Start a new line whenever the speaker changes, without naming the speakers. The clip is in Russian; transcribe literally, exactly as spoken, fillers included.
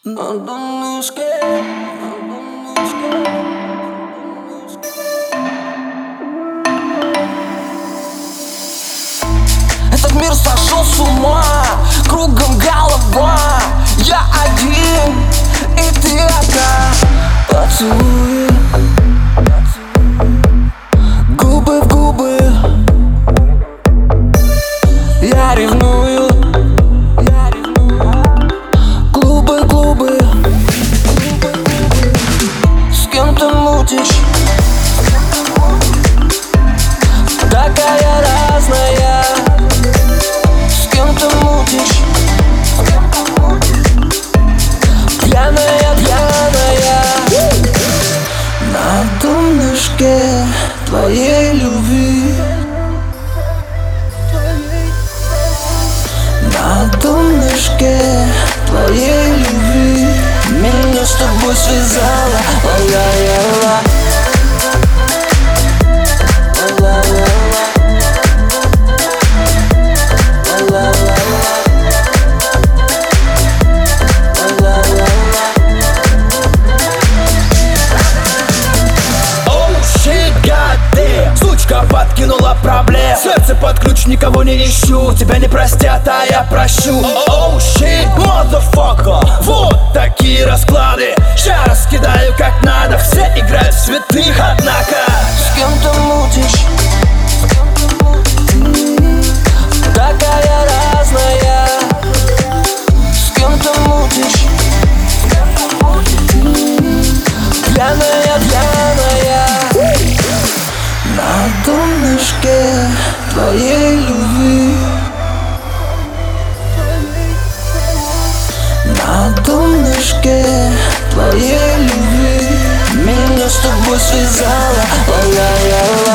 На донышке, на донышке. Этот мир сошел с ума, кругом голова. Я один, и ты одна. Поцелуй, губы в губы. Я ревную, я ревную. Клубы, клубы. С кем ты мутишь? Такая разная. С кем ты мутишь? Пьяная, пьяная. На донышке твоей любви. На донышке твоей любви меня с тобой связала. Ла-ла-ла-ла.
Сучка подкинула проблем. Сердце под ключ, никого не ищу. Тебя не простят, а я прощу. Oh shit, motherfucker. Вот такие расклады. Ща раскидаю как надо. Все играют в святых, однако.
С кем ты мутишь? Такая разная. С кем ты мутишь? Пьяная, пьяная. На донышке твоей любви. На донышке твоей любви меня с тобой связала. Ла-ла-ла-ла.